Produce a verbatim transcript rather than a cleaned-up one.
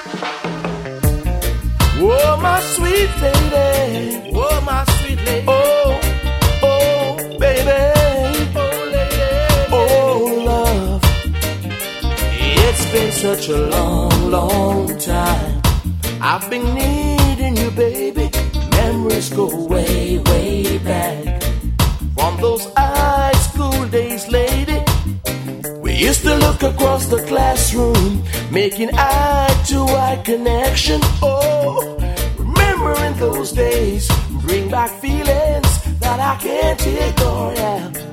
Oh, my sweet lady. Oh, my sweet lady. Oh, oh, baby. Oh, lady. Oh, love. It's been such a long, long time. I've been needing you, baby. Memories go way, way back. From those high school days, lady. We used to look across the classroom, making eye-to-eye connection. Oh, remembering those days bring back feelings that I can't ignore. Yeah.